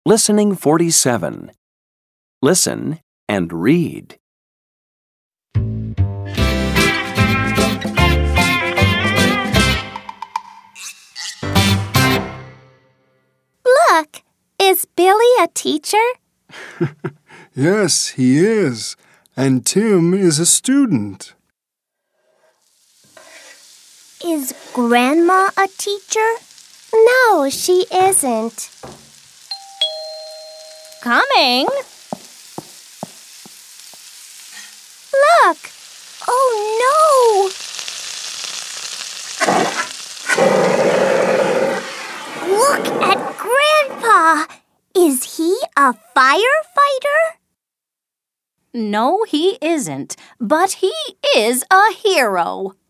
Listening 47. Listen and read. Look, is Billy a teacher? Yes, he is. And Tim is a student. Is Grandma a teacher? No, she isn't. Coming. Look! Oh, no! Look at Grandpa! Is he a firefighter? No, he isn't, but he is a hero.